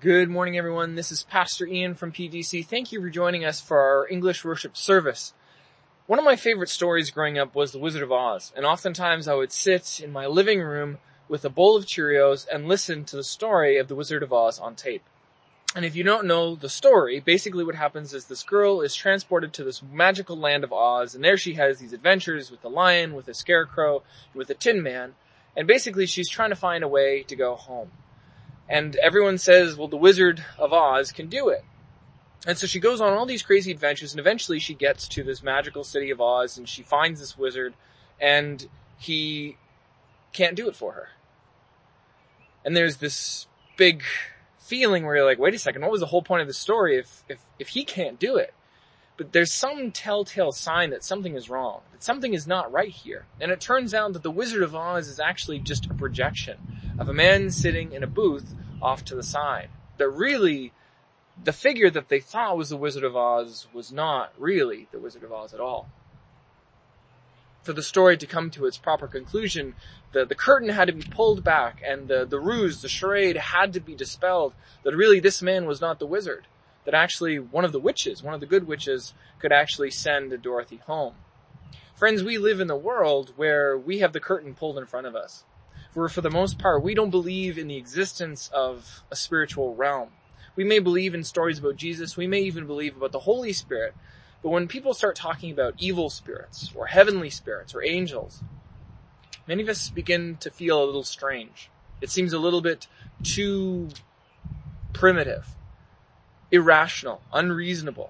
Good morning, everyone. This is Pastor Ian from PGC. Thank you for joining us for our English worship service. One of my favorite stories growing up was The Wizard of Oz, and oftentimes I would sit in my living room with a bowl of Cheerios and listen to the story of The Wizard of Oz on tape. And if you don't know the story, basically what happens is this girl is transported to this magical land of Oz, and there she has these adventures with the lion, with the scarecrow, with the Tin Man, and basically she's trying to find a way to go home. And everyone says, well, the Wizard of Oz can do it. And so she goes on all these crazy adventures, and eventually she gets to this magical city of Oz, and she finds this wizard, and he can't do it for her. And there's this big feeling where you're like, wait a second, what was the whole point of the story if he can't do it? But there's some telltale sign that something is wrong, that something is not right here. And it turns out that the Wizard of Oz is actually just a projection of a man sitting in a booth off to the side. That really, the figure that they thought was the Wizard of Oz was not really the Wizard of Oz at all. For the story to come to its proper conclusion, the curtain had to be pulled back, and the ruse, the charade had to be dispelled, that really this man was not the wizard. That actually one of the witches, one of the good witches, could actually send Dorothy home. Friends, we live in a world where we have the curtain pulled in front of us. Where for the most part, we don't believe in the existence of a spiritual realm. We may believe in stories about Jesus, we may even believe about the Holy Spirit, but when people start talking about evil spirits, or heavenly spirits, or angels, many of us begin to feel a little strange. It seems a little bit too primitive, irrational, unreasonable.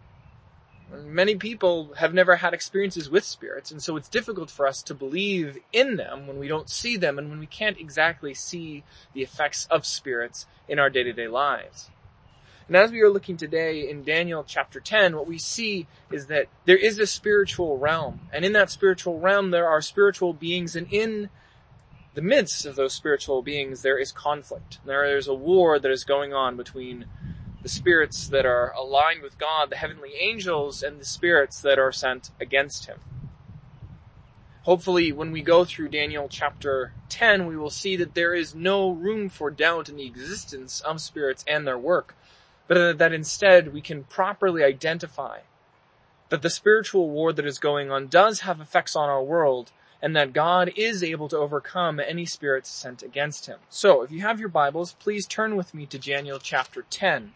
Many people have never had experiences with spirits, and so it's difficult for us to believe in them when we don't see them and when we can't exactly see the effects of spirits in our day-to-day lives. And as we are looking today in Daniel chapter 10, what we see is that there is a spiritual realm, and in that spiritual realm there are spiritual beings, and in the midst of those spiritual beings there is conflict. There is a war that is going on between the spirits that are aligned with God, the heavenly angels, and the spirits that are sent against him. Hopefully, when we go through Daniel chapter 10, we will see that there is no room for doubt in the existence of spirits and their work, but that instead we can properly identify that the spiritual war that is going on does have effects on our world, and that God is able to overcome any spirits sent against him. So, if you have your Bibles, please turn with me to Daniel chapter 10.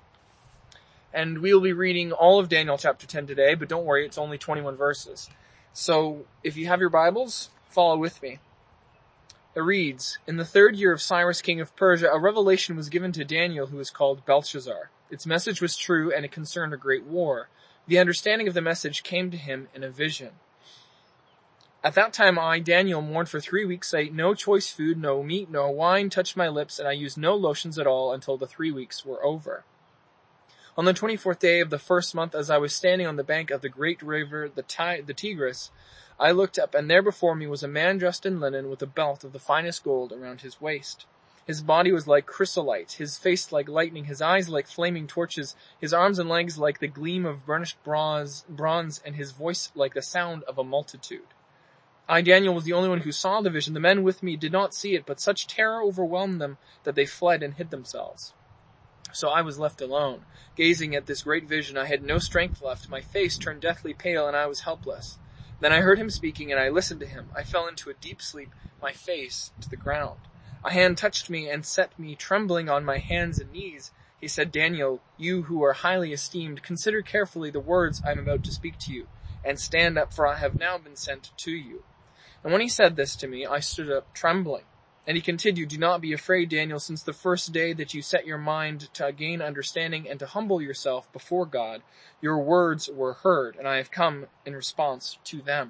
And we will be reading all of Daniel chapter 10 today, but don't worry, it's only 21 verses. So, if you have your Bibles, follow with me. It reads, "In the 3rd year of Cyrus, king of Persia, a revelation was given to Daniel, who is called Belshazzar. Its message was true, and it concerned a great war. The understanding of the message came to him in a vision. At that time I, Daniel, mourned for 3 weeks. I ate no choice food, no meat, no wine touched my lips, and I used no lotions at all until the 3 weeks were over. On the 24th day of the 1st month, as I was standing on the bank of the great river, the Tigris, I looked up, and there before me was a man dressed in linen with a belt of the finest gold around his waist. His body was like chrysolite, his face like lightning, his eyes like flaming torches, his arms and legs like the gleam of burnished bronze, and his voice like the sound of a multitude. I, Daniel, was the only one who saw the vision. The men with me did not see it, but such terror overwhelmed them that they fled and hid themselves. So I was left alone. Gazing at this great vision, I had no strength left. My face turned deathly pale, and I was helpless. Then I heard him speaking, and I listened to him. I fell into a deep sleep, my face to the ground. A hand touched me and set me trembling on my hands and knees. He said, 'Daniel, you who are highly esteemed, consider carefully the words I am about to speak to you, and stand up, for I have now been sent to you.' And when he said this to me, I stood up trembling. And he continued, 'Do not be afraid, Daniel, since the first day that you set your mind to gain understanding and to humble yourself before God, your words were heard, and I have come in response to them.'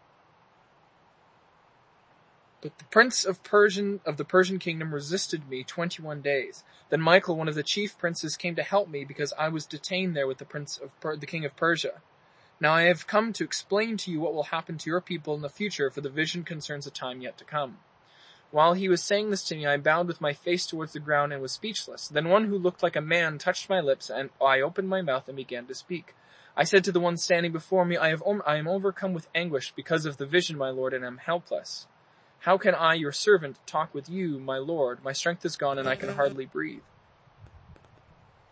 But the prince of the Persian kingdom resisted me 21 days. Then Michael, one of the chief princes, came to help me because I was detained there with the king of Persia. Now I have come to explain to you what will happen to your people in the future, for the vision concerns a time yet to come.' While he was saying this to me, I bowed with my face towards the ground and was speechless. Then one who looked like a man touched my lips, and I opened my mouth and began to speak. I said to the one standing before me, I am overcome with anguish because of the vision, my lord, and am helpless. How can I, your servant, talk with you, my lord? My strength is gone, and I can hardly breathe."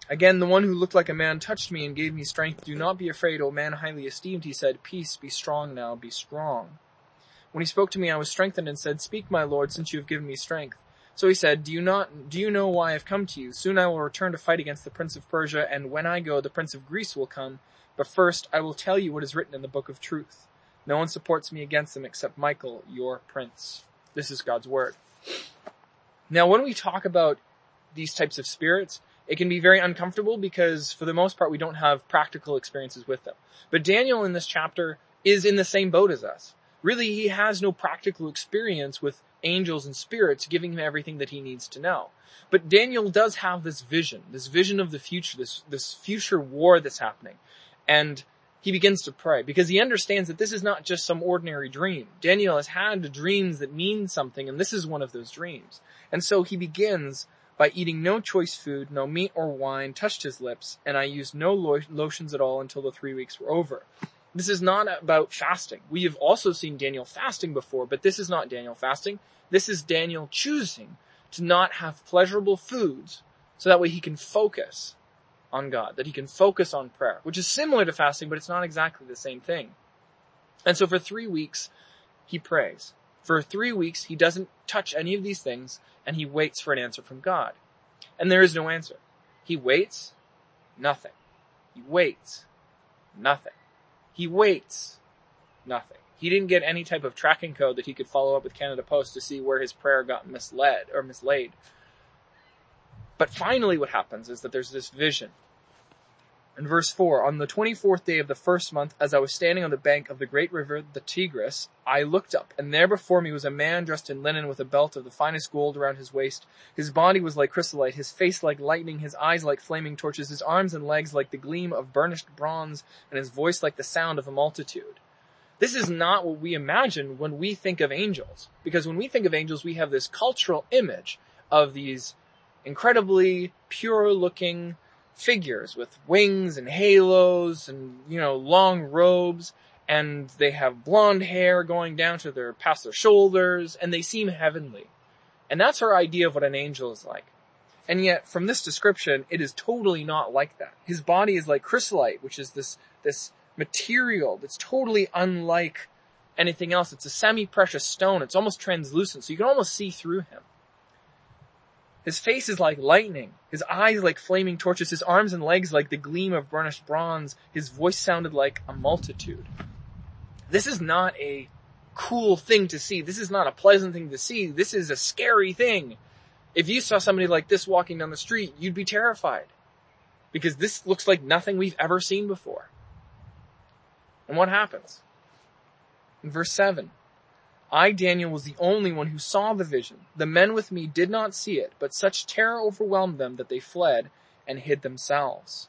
Again, the one who looked like a man touched me and gave me strength. Do not be afraid, O man highly esteemed, he said. Peace, be strong now, be strong. When he spoke to me, I was strengthened and said, Speak, my Lord, since you have given me strength. So he said, Do you know why I have come to you? Soon I will return to fight against the prince of Persia, and when I go, the prince of Greece will come. But first, I will tell you what is written in the book of truth. No one supports me against them except Michael, your prince. This is God's word. Now, when we talk about these types of spirits, it can be very uncomfortable because, for the most part, we don't have practical experiences with them. But Daniel in this chapter is in the same boat as us. Really, he has no practical experience with angels and spirits giving him everything that he needs to know. But Daniel does have this vision of the future, this future war that's happening. And he begins to pray because he understands that this is not just some ordinary dream. Daniel has had dreams that mean something, and this is one of those dreams. And so he begins by eating no choice food, no meat or wine touched his lips, and I used no lotions at all until the 3 weeks were over. This is not about fasting. We have also seen Daniel fasting before, but this is not Daniel fasting. This is Daniel choosing to not have pleasurable foods so that way he can focus on God, that he can focus on prayer, which is similar to fasting, but it's not exactly the same thing. And so for 3 weeks, he prays. For 3 weeks, he doesn't touch any of these things, and he waits for an answer from God. And there is no answer. He waits, nothing. He waits, nothing. He waits, nothing. He didn't get any type of tracking code that he could follow up with Canada Post to see where his prayer got mislaid. But finally what happens is that there's this vision. In verse 4, on the 24th day of the first month, as I was standing on the bank of the great river, the Tigris, I looked up, and there before me was a man dressed in linen with a belt of the finest gold around his waist. His body was like chrysolite, his face like lightning, his eyes like flaming torches, his arms and legs like the gleam of burnished bronze, and his voice like the sound of a multitude. This is not what we imagine when we think of angels. Because when we think of angels, we have this cultural image of these incredibly pure-looking figures with wings and halos and, long robes, and they have blonde hair going down to past their shoulders, and they seem heavenly. And that's our idea of what an angel is like. And yet, from this description, it is totally not like that. His body is like chrysolite, which is this material that's totally unlike anything else. It's a semi-precious stone. It's almost translucent, so you can almost see through him. His face is like lightning, his eyes like flaming torches, his arms and legs like the gleam of burnished bronze, his voice sounded like a multitude. This is not a cool thing to see. This is not a pleasant thing to see. This is a scary thing. If you saw somebody like this walking down the street, you'd be terrified. Because this looks like nothing we've ever seen before. And what happens? In verse 7, I, Daniel, was the only one who saw the vision. The men with me did not see it, but such terror overwhelmed them that they fled and hid themselves.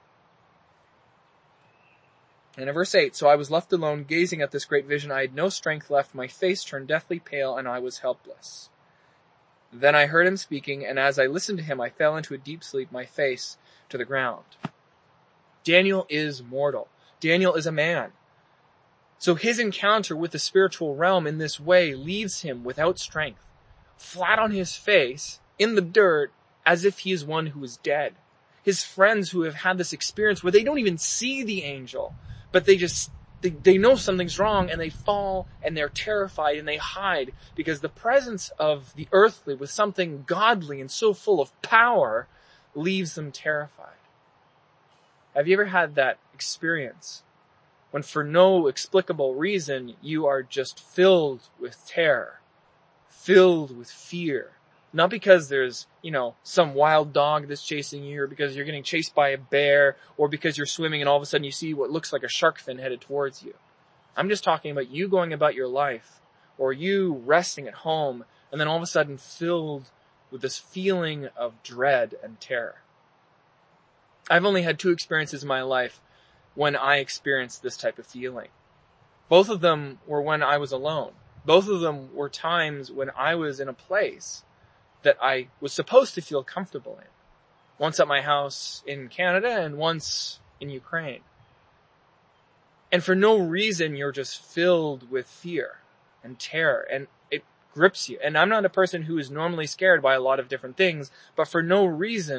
And in verse 8, so I was left alone, gazing at this great vision. I had no strength left. My face turned deathly pale, and I was helpless. Then I heard him speaking, and as I listened to him, I fell into a deep sleep, my face to the ground. Daniel is mortal. Daniel is a man. So his encounter with the spiritual realm in this way leaves him without strength, flat on his face, in the dirt, as if he is one who is dead. His friends who have had this experience where they don't even see the angel, but they know something's wrong, and they fall, and they're terrified, and they hide, because the presence of the earthly with something godly and so full of power leaves them terrified. Have you ever had that experience when for no explicable reason you are just filled with terror, filled with fear? Not because there's, some wild dog that's chasing you, or because you're getting chased by a bear, or because you're swimming and all of a sudden you see what looks like a shark fin headed towards you. I'm just talking about you going about your life, or you resting at home, and then all of a sudden filled with this feeling of dread and terror. I've only had 2 experiences in my life when I experienced this type of feeling. Both of them were when I was alone. Both of them were times when I was in a place that I was supposed to feel comfortable in. Once at my house in Canada and once in Ukraine. And for no reason, you're just filled with fear and terror, and it grips you. And I'm not a person who is normally scared by a lot of different things, but for no reason,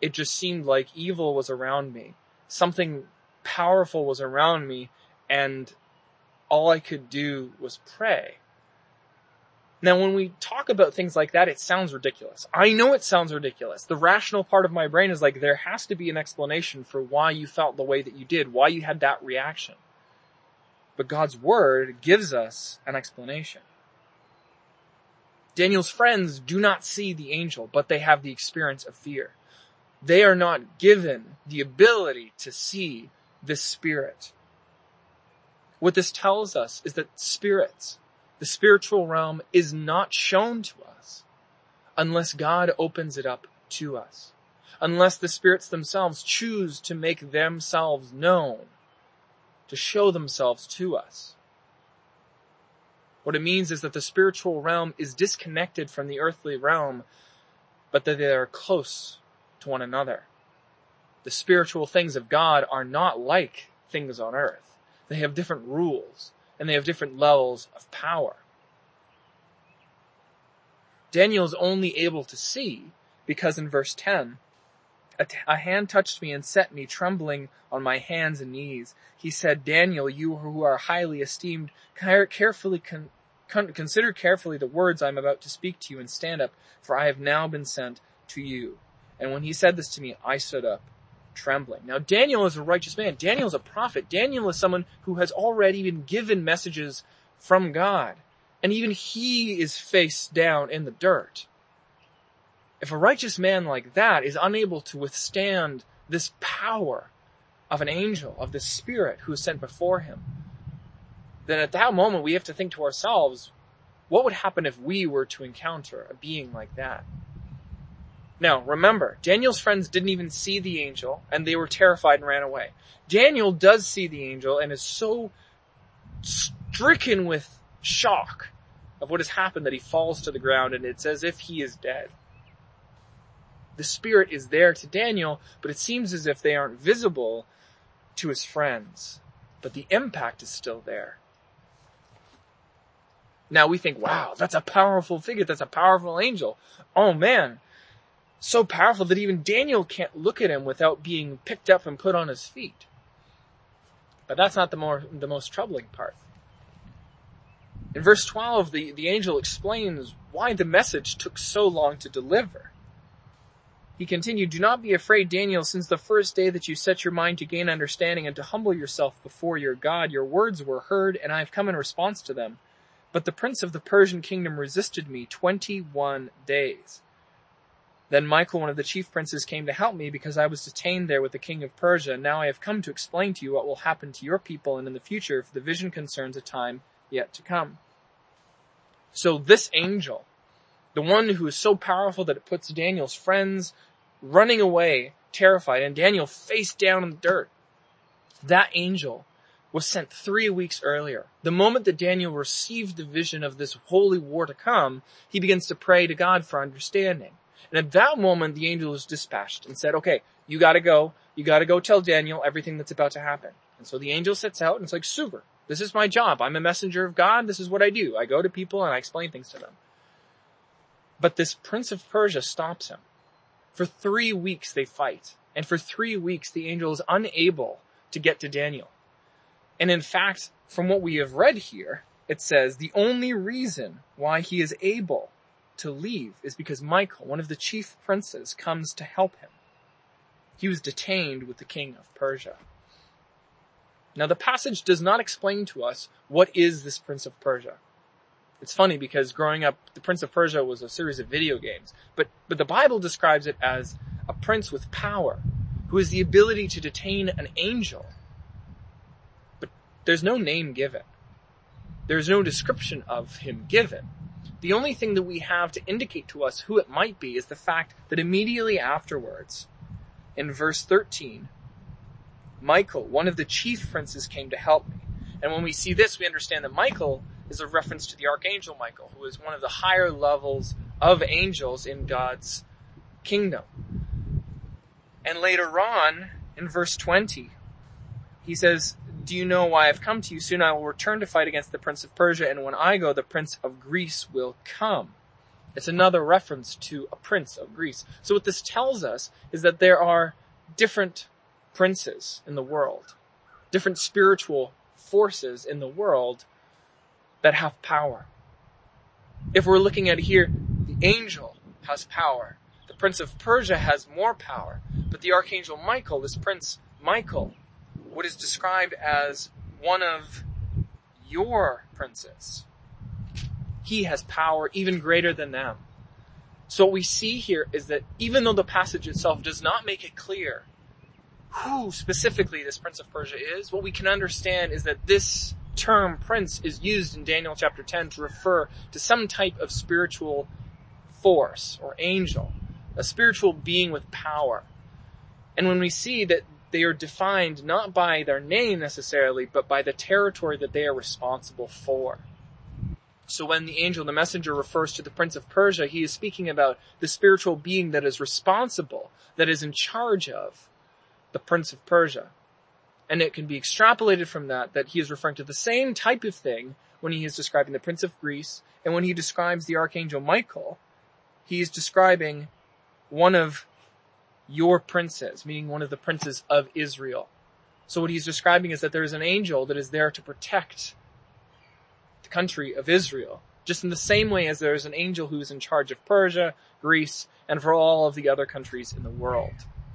it just seemed like evil was around me. Something powerful was around me, and all I could do was pray. Now, when we talk about things like that, it sounds ridiculous. I know it sounds ridiculous. The rational part of my brain is like, there has to be an explanation for why you felt the way that you did, why you had that reaction. But God's word gives us an explanation. Daniel's friends do not see the angel, but they have the experience of fear. They are not given the ability to see this spirit. What this tells us is that spirits, the spiritual realm, is not shown to us unless God opens it up to us, unless the spirits themselves choose to make themselves known, to show themselves to us. What it means is that the spiritual realm is disconnected from the earthly realm, but that they are close to one another. The spiritual things of God are not like things on earth. They have different rules, and they have different levels of power. Daniel is only able to see because in verse 10, a hand touched me and set me trembling on my hands and knees. He said, Daniel, you who are highly esteemed, consider carefully the words I am about to speak to you and stand up, for I have now been sent to you. And when he said this to me, I stood up, trembling. Now, Daniel is a righteous man. Daniel is a prophet. Daniel is someone who has already been given messages from God. And even he is face down in the dirt. If a righteous man like that is unable to withstand this power of an angel, of the Spirit who is sent before him, then at that moment we have to think to ourselves, what would happen if we were to encounter a being like that? Now, remember, Daniel's friends didn't even see the angel, and they were terrified and ran away. Daniel does see the angel and is so stricken with shock of what has happened that he falls to the ground, and it's as if he is dead. The Spirit is there to Daniel, but it seems as if they aren't visible to his friends. But the impact is still there. Now we think, wow, that's a powerful figure. That's a powerful angel. Oh man, so powerful that even Daniel can't look at him without being picked up and put on his feet. But that's not the most troubling part. In verse 12, the angel explains why the message took so long to deliver. He continued, do not be afraid, Daniel, since the first day that you set your mind to gain understanding and to humble yourself before your God, your words were heard, and I have come in response to them. But the prince of the Persian kingdom resisted me 21 days. Then Michael, one of the chief princes, came to help me because I was detained there with the king of Persia. Now I have come to explain to you what will happen to your people and in the future if the vision concerns a time yet to come. So this angel, the one who is so powerful that it puts Daniel's friends running away, terrified, and Daniel face down in the dirt, that angel was sent 3 weeks earlier. The moment that Daniel received the vision of this holy war to come, he begins to pray to God for understanding. And at that moment, the angel was dispatched and said, okay, you gotta go tell Daniel everything that's about to happen. And so the angel sets out and it's like, super, this is my job. I'm a messenger of God. This is what I do. I go to people and I explain things to them. But this prince of Persia stops him. For 3 weeks they fight. And for 3 weeks the angel is unable to get to Daniel. And in fact, from what we have read here, it says the only reason why he is able to leave is because Michael, one of the chief princes, comes to help him. He was detained with the king of Persia. Now the passage does not explain to us what is this prince of Persia. It's funny because growing up, the Prince of Persia was a series of video games. But the Bible describes it as a prince with power who has the ability to detain an angel. But there's no name given. There's no description of him given. The only thing that we have to indicate to us who it might be is the fact that immediately afterwards, in verse 13, Michael, one of the chief princes, came to help me. And when we see this, we understand that Michael is a reference to the archangel Michael, who is one of the higher levels of angels in God's kingdom. And later on, in verse 20, he says, do you know why I've come to you? Soon I will return to fight against the prince of Persia, and when I go, the prince of Greece will come. It's another reference to a prince of Greece. So what this tells us is that there are different princes in the world, different spiritual forces in the world that have power. If we're looking at here, the angel has power. The prince of Persia has more power. But the archangel Michael, this prince Michael, what is described as one of your princes. He has power even greater than them. So what we see here is that even though the passage itself does not make it clear who specifically this prince of Persia is, what we can understand is that this term prince is used in Daniel chapter 10 to refer to some type of spiritual force or angel, a spiritual being with power. And when we see that they are defined not by their name necessarily, but by the territory that they are responsible for. So when the angel, the messenger, refers to the prince of Persia, he is speaking about the spiritual being that is responsible, that is in charge of the prince of Persia. And it can be extrapolated from that he is referring to the same type of thing when he is describing the prince of Greece, and when he describes the archangel Michael, he is describing one of your princes, meaning one of the princes of Israel. So what he's describing is that there is an angel that is there to protect the country of Israel, just in the same way as there is an angel who is in charge of Persia, Greece, and for all of the other countries in the world.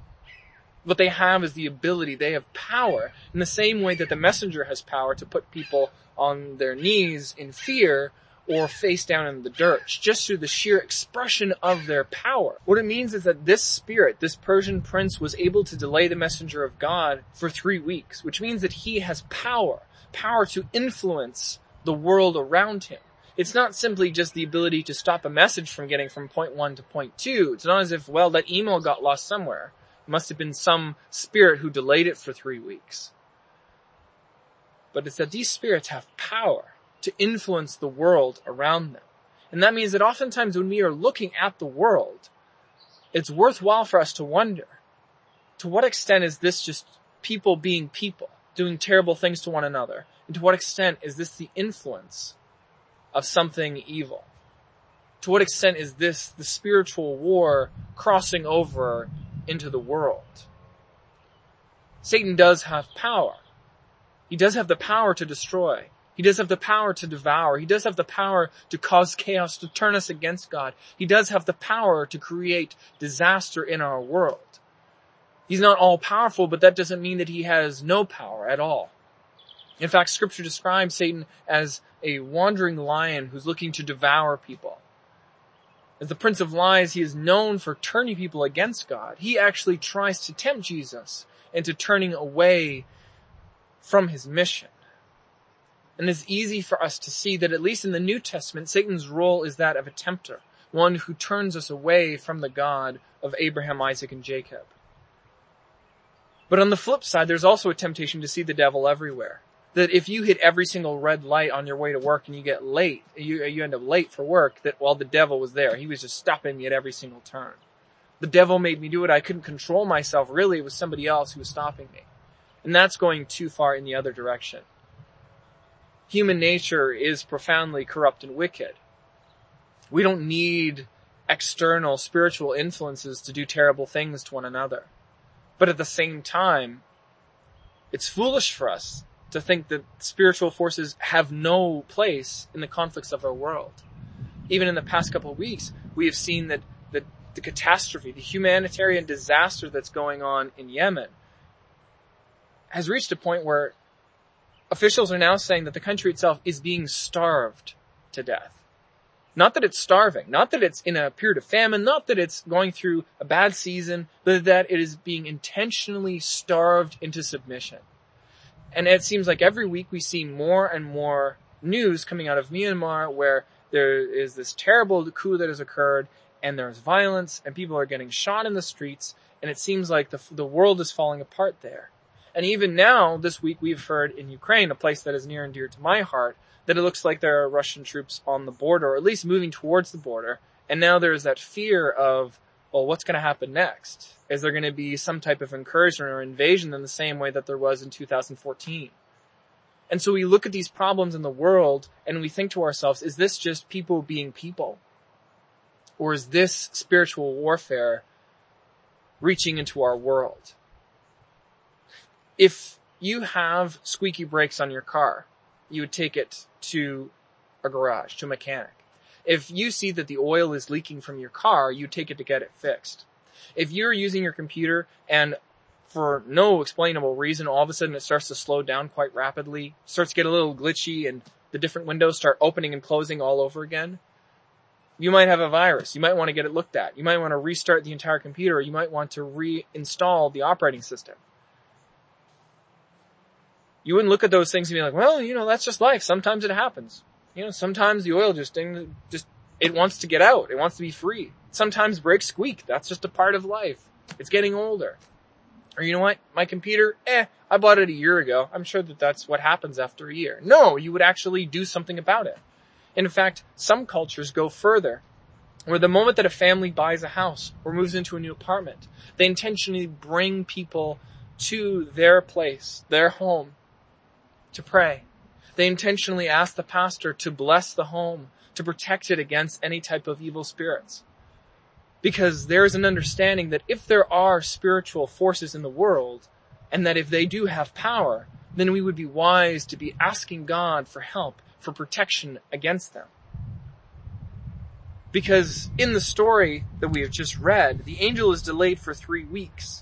What they have is the ability, they have power, in the same way that the messenger has power to put people on their knees in fear or face down in the dirt, just through the sheer expression of their power. What it means is that this spirit, this Persian prince, was able to delay the messenger of God for 3 weeks, which means that he has power to influence the world around him. It's not simply just the ability to stop a message from getting from point 1 to point 2. It's not as if, well, that email got lost somewhere. It must have been some spirit who delayed it for 3 weeks. But it's that these spirits have power to influence the world around them. And that means that oftentimes when we are looking at the world, it's worthwhile for us to wonder, to what extent is this just people being people, doing terrible things to one another? And to what extent is this the influence of something evil? To what extent is this the spiritual war crossing over into the world? Satan does have power. He does have the power to destroy. He does have the power to devour. He does have the power to cause chaos, to turn us against God. He does have the power to create disaster in our world. He's not all powerful, but that doesn't mean that he has no power at all. In fact, Scripture describes Satan as a wandering lion who's looking to devour people. As the prince of lies, he is known for turning people against God. He actually tries to tempt Jesus into turning away from his mission. And it's easy for us to see that at least in the New Testament, Satan's role is that of a tempter, one who turns us away from the God of Abraham, Isaac, and Jacob. But on the flip side, there's also a temptation to see the devil everywhere. That if you hit every single red light on your way to work and you get late, you end up late for work, that while the devil was there, he was just stopping me at every single turn. The devil made me do it. I couldn't control myself. Really, it was somebody else who was stopping me. And that's going too far in the other direction. Human nature is profoundly corrupt and wicked. We don't need external spiritual influences to do terrible things to one another. But at the same time, it's foolish for us to think that spiritual forces have no place in the conflicts of our world. Even in the past couple of weeks, we have seen that the catastrophe, the humanitarian disaster that's going on in Yemen has reached a point where officials are now saying that the country itself is being starved to death. Not that it's starving, not that it's in a period of famine, not that it's going through a bad season, but that it is being intentionally starved into submission. And it seems like every week we see more and more news coming out of Myanmar where there is this terrible coup that has occurred and there's violence and people are getting shot in the streets, and it seems like the world is falling apart there. And even now, this week, we've heard in Ukraine, a place that is near and dear to my heart, that it looks like there are Russian troops on the border, or at least moving towards the border. And now there's that fear of, well, what's going to happen next? Is there going to be some type of incursion or invasion in the same way that there was in 2014? And so we look at these problems in the world and we think to ourselves, is this just people being people? Or is this spiritual warfare reaching into our world? If you have squeaky brakes on your car, you would take it to a garage, to a mechanic. If you see that the oil is leaking from your car, you take it to get it fixed. If you're using your computer and for no explainable reason, all of a sudden it starts to slow down quite rapidly, starts to get a little glitchy, and the different windows start opening and closing all over again, you might have a virus. You might want to get it looked at. You might want to restart the entire computer. Or you might want to reinstall the operating system. You wouldn't look at those things and be like, well, that's just life. Sometimes it happens. Sometimes the oil it wants to get out. It wants to be free. Sometimes brakes squeak. That's just a part of life. It's getting older. Or you know what? My computer, I bought it a year ago. I'm sure that's what happens after a year. No, you would actually do something about it. And in fact, some cultures go further, where the moment that a family buys a house or moves into a new apartment, they intentionally bring people to their place, their home, to pray. They intentionally ask the pastor to bless the home, to protect it against any type of evil spirits. Because there is an understanding that if there are spiritual forces in the world, and that if they do have power, then we would be wise to be asking God for help, for protection against them. Because in the story that we have just read, the angel is delayed for 3 weeks.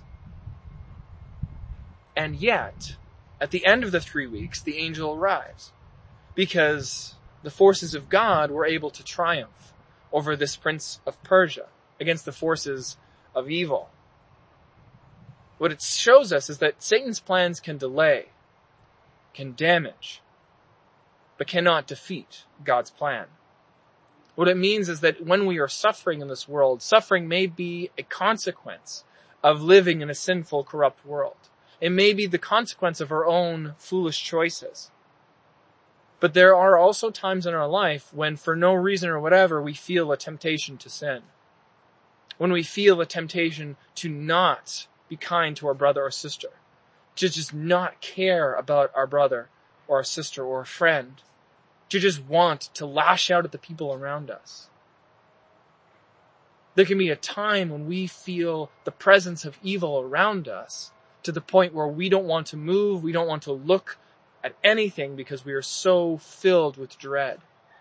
And yet, at the end of the 3 weeks, the angel arrives. Because the forces of God were able to triumph over this prince of Persia against the forces of evil. What it shows us is that Satan's plans can delay, can damage, but cannot defeat God's plan. What it means is that when we are suffering in this world, suffering may be a consequence of living in a sinful, corrupt world. It may be the consequence of our own foolish choices. But there are also times in our life when, for no reason or whatever, we feel a temptation to sin. When we feel a temptation to not be kind to our brother or sister, to just not care about our brother or our sister or a friend, to just want to lash out at the people around us. There can be a time when we feel the presence of evil around us to the point where we don't want to move, we don't want to look at anything because we are so filled with dread.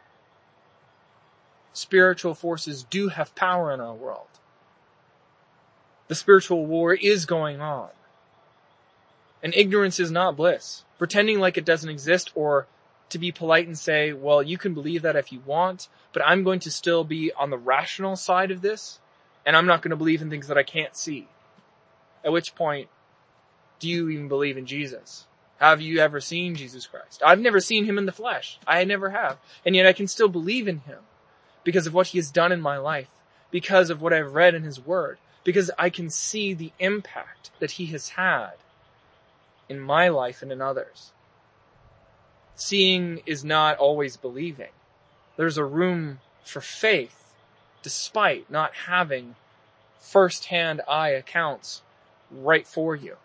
Spiritual forces do have power in our world. The spiritual war is going on. And ignorance is not bliss. Pretending like it doesn't exist, or to be polite and say, well, you can believe that if you want, but I'm going to still be on the rational side of this, and I'm not going to believe in things that I can't see. At which point, do you even believe in Jesus? Have you ever seen Jesus Christ? I've never seen him in the flesh. I never have. And yet I can still believe in him because of what he has done in my life, because of what I've read in his word, because I can see the impact that he has had in my life and in others. Seeing is not always believing. There's a room for faith despite not having first-hand eye accounts right for you.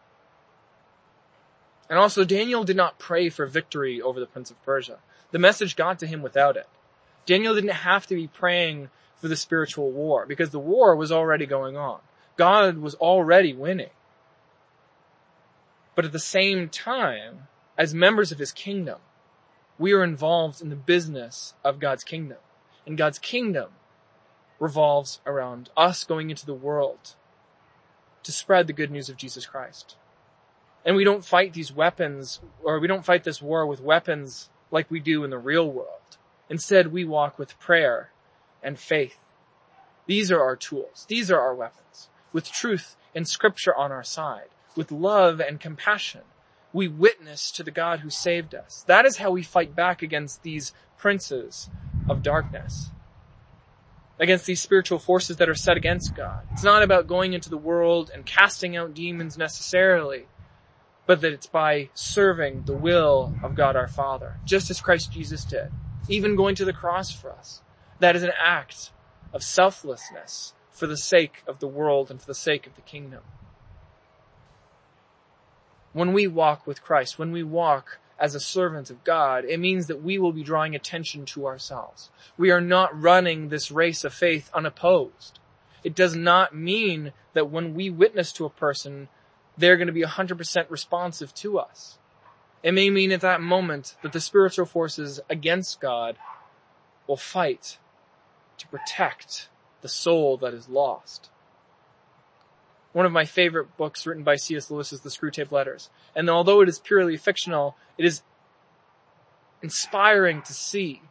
And also, Daniel did not pray for victory over the Prince of Persia. The message got to him without it. Daniel didn't have to be praying for the spiritual war because the war was already going on. God was already winning. But at the same time, as members of his kingdom, we are involved in the business of God's kingdom. And God's kingdom revolves around us going into the world to spread the good news of Jesus Christ. And we don't fight these weapons, or we don't fight this war with weapons like we do in the real world. Instead, we walk with prayer and faith. These are our tools. These are our weapons. With truth and scripture on our side, with love and compassion, we witness to the God who saved us. That is how we fight back against these princes of darkness, against these spiritual forces that are set against God. It's not about going into the world and casting out demons necessarily, but that it's by serving the will of God our Father, just as Christ Jesus did, even going to the cross for us. That is an act of selflessness for the sake of the world and for the sake of the kingdom. When we walk with Christ, when we walk as a servant of God, it means that we will be drawing attention to ourselves. We are not running this race of faith unopposed. It does not mean that when we witness to a person, they're going to be 100% responsive to us. It may mean at that moment that the spiritual forces against God will fight to protect the soul that is lost. One of my favorite books written by C.S. Lewis is The Screwtape Letters. And although it is purely fictional, it is inspiring to see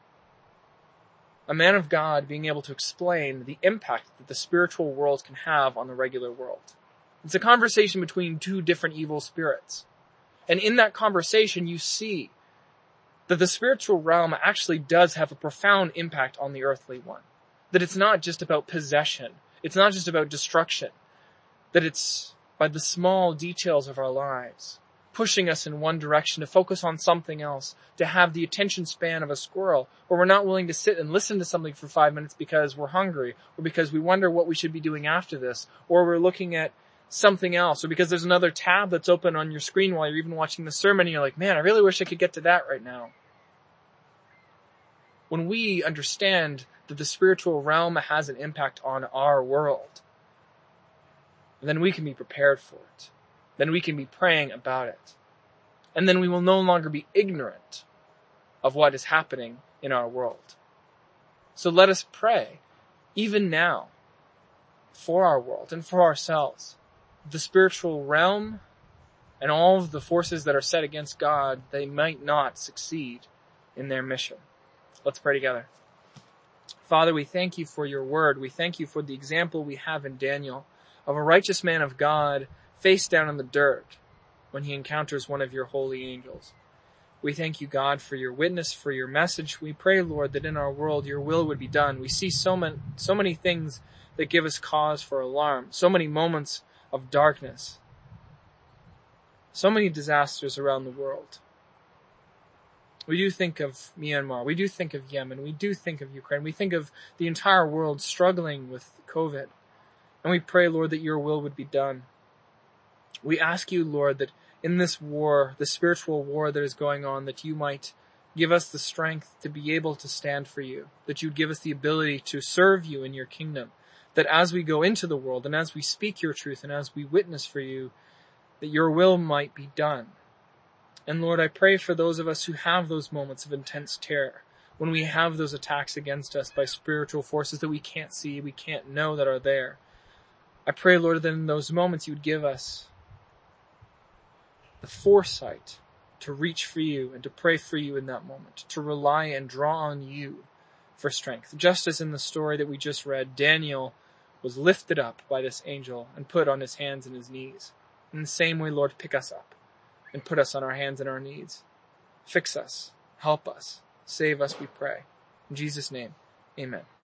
a man of God being able to explain the impact that the spiritual world can have on the regular world. It's a conversation between two different evil spirits. And in that conversation, you see that the spiritual realm actually does have a profound impact on the earthly one. That it's not just about possession. It's not just about destruction. That it's by the small details of our lives, pushing us in one direction to focus on something else, to have the attention span of a squirrel, or we're not willing to sit and listen to something for 5 minutes because we're hungry, or because we wonder what we should be doing after this, or we're looking at something else, or because there's another tab that's open on your screen while you're even watching the sermon and you're like, man, I really wish I could get to that right now. When we understand that the spiritual realm has an impact on our world, then we can be prepared for it. Then we can be praying about it. And then we will no longer be ignorant of what is happening in our world. So let us pray, even now, for our world and for ourselves. The spiritual realm and all of the forces that are set against God, they might not succeed in their mission. Let's pray together. Father, we thank you for your word. We thank you for the example we have in Daniel of a righteous man of God face down in the dirt when he encounters one of your holy angels. We thank you, God, for your witness, for your message. We pray, Lord, that in our world your will would be done. We see so many things that give us cause for alarm, so many moments of darkness, so many disasters around the world. We do think of Myanmar, we do think of Yemen, we do think of Ukraine, we think of the entire world struggling with COVID. And we pray, Lord, that your will would be done. We ask you, Lord, that in this war, the spiritual war that is going on, that you might give us the strength to be able to stand for you, that you'd give us the ability to serve you in your kingdom, that as we go into the world and as we speak your truth and as we witness for you, that your will might be done. And Lord, I pray for those of us who have those moments of intense terror, when we have those attacks against us by spiritual forces that we can't see, we can't know that are there. I pray, Lord, that in those moments you would give us the foresight to reach for you and to pray for you in that moment, to rely and draw on you for strength. Just as in the story that we just read, Daniel was lifted up by this angel and put on his hands and his knees. In the same way, Lord, pick us up and put us on our hands and our knees. Fix us, help us, save us, we pray. In Jesus' name, amen.